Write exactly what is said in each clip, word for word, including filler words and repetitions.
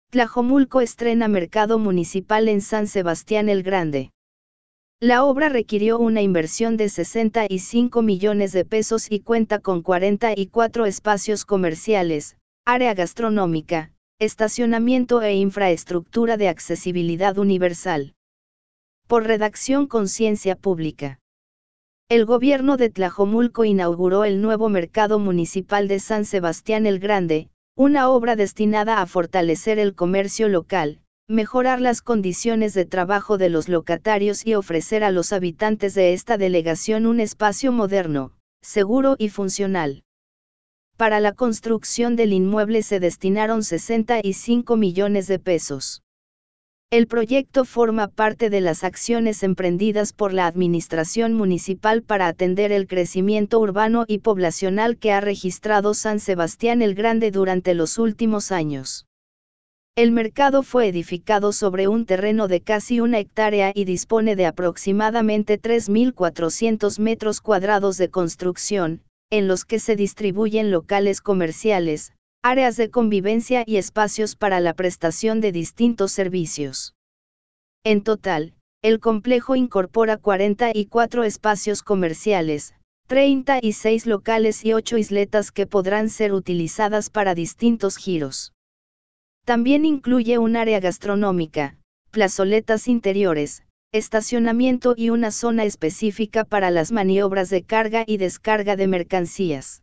Tlajomulco estrena mercado municipal en San Sebastián el Grande. La obra requirió una inversión de sesenta y cinco millones de pesos y cuenta con cuarenta y cuatro espacios comerciales, área gastronómica, estacionamiento e infraestructura de accesibilidad universal. Por redacción Conciencia Pública. El gobierno de Tlajomulco inauguró el nuevo mercado municipal de San Sebastián el Grande, una obra destinada a fortalecer el comercio local, mejorar las condiciones de trabajo de los locatarios y ofrecer a los habitantes de esta delegación un espacio moderno, seguro y funcional. Para la construcción del inmueble se destinaron sesenta y cinco millones de pesos. El proyecto forma parte de las acciones emprendidas por la Administración Municipal para atender el crecimiento urbano y poblacional que ha registrado San Sebastián el Grande durante los últimos años. El mercado fue edificado sobre un terreno de casi una hectárea y dispone de aproximadamente tres mil cuatrocientos metros cuadrados de construcción, en los que se distribuyen locales comerciales, áreas de convivencia y espacios para la prestación de distintos servicios. En total, el complejo incorpora cuarenta y cuatro espacios comerciales, treinta y seis locales y ocho isletas que podrán ser utilizadas para distintos giros. También incluye un área gastronómica, plazoletas interiores, estacionamiento y una zona específica para las maniobras de carga y descarga de mercancías.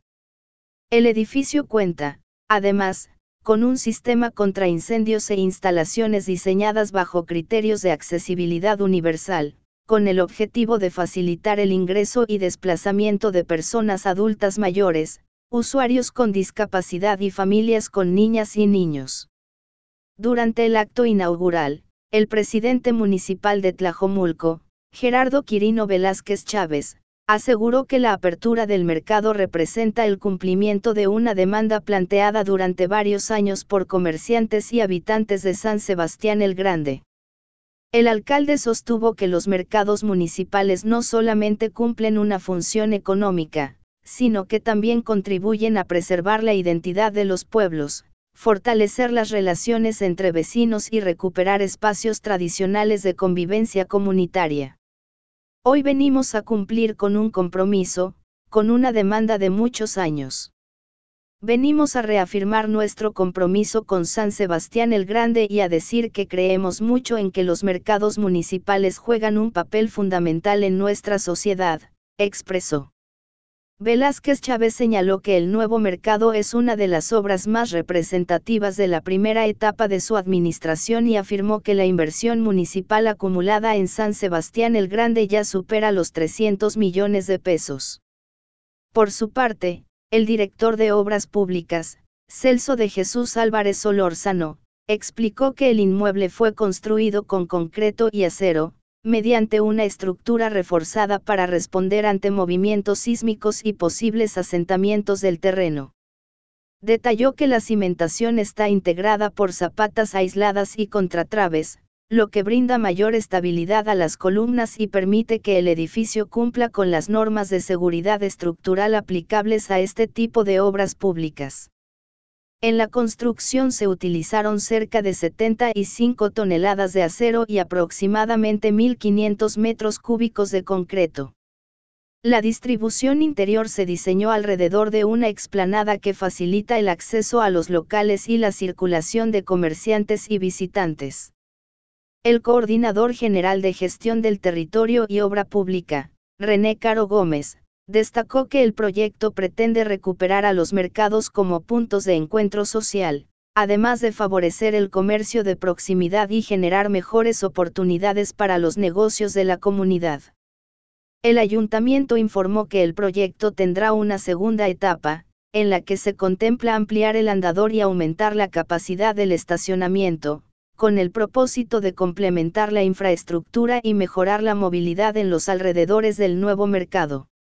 El edificio cuenta, además, con un sistema contra incendios e instalaciones diseñadas bajo criterios de accesibilidad universal, con el objetivo de facilitar el ingreso y desplazamiento de personas adultas mayores, usuarios con discapacidad y familias con niñas y niños. Durante el acto inaugural, el presidente municipal de Tlajomulco, Gerardo Quirino Velázquez Chávez, aseguró que la apertura del mercado representa el cumplimiento de una demanda planteada durante varios años por comerciantes y habitantes de San Sebastián el Grande. El alcalde sostuvo que los mercados municipales no solamente cumplen una función económica, sino que también contribuyen a preservar la identidad de los pueblos, fortalecer las relaciones entre vecinos y recuperar espacios tradicionales de convivencia comunitaria. Hoy venimos a cumplir con un compromiso, con una demanda de muchos años. Venimos a reafirmar nuestro compromiso con San Sebastián el Grande y a decir que creemos mucho en que los mercados municipales juegan un papel fundamental en nuestra sociedad, expresó. Velázquez Chávez señaló que el nuevo mercado es una de las obras más representativas de la primera etapa de su administración y afirmó que la inversión municipal acumulada en San Sebastián el Grande ya supera los trescientos millones de pesos. Por su parte, el director de Obras Públicas, Celso de Jesús Álvarez Solórzano, explicó que el inmueble fue construido con concreto y acero, mediante una estructura reforzada para responder ante movimientos sísmicos y posibles asentamientos del terreno. Detalló que la cimentación está integrada por zapatas aisladas y contratraves, lo que brinda mayor estabilidad a las columnas y permite que el edificio cumpla con las normas de seguridad estructural aplicables a este tipo de obras públicas. En la construcción se utilizaron cerca de setenta y cinco toneladas de acero y aproximadamente mil quinientos metros cúbicos de concreto. La distribución interior se diseñó alrededor de una explanada que facilita el acceso a los locales y la circulación de comerciantes y visitantes. El coordinador general de Gestión del Territorio y Obra Pública, René Caro Gómez, destacó que el proyecto pretende recuperar a los mercados como puntos de encuentro social, además de favorecer el comercio de proximidad y generar mejores oportunidades para los negocios de la comunidad. El ayuntamiento informó que el proyecto tendrá una segunda etapa, en la que se contempla ampliar el andador y aumentar la capacidad del estacionamiento, con el propósito de complementar la infraestructura y mejorar la movilidad en los alrededores del nuevo mercado.